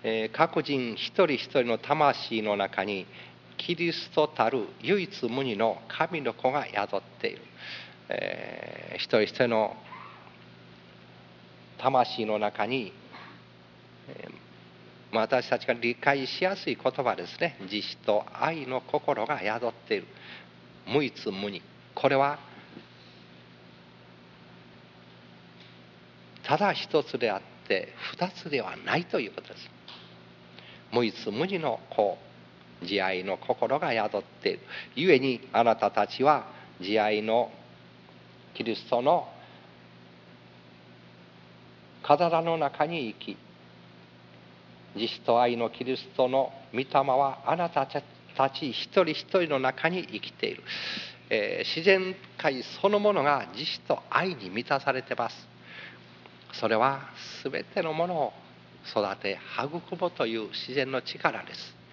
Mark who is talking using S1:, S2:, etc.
S1: 各人一人一人の魂の中にキリストたる唯一無二の神の子が宿っている。一人一人の魂の中に、私たちが理解しやすい言葉ですね。慈悲と愛の心が宿っている。無一無二。これはただ一つであって二つではないということです。無一無二の慈愛の心が宿っている。ゆえにあなたたちは慈愛のキリストの体の中に生き、慈悲と愛のキリストの御霊はあなたたち一人一人の中に生きている。自然界そのものが慈悲と愛に満たされています。それは全てのものを育て育むという自然の力です。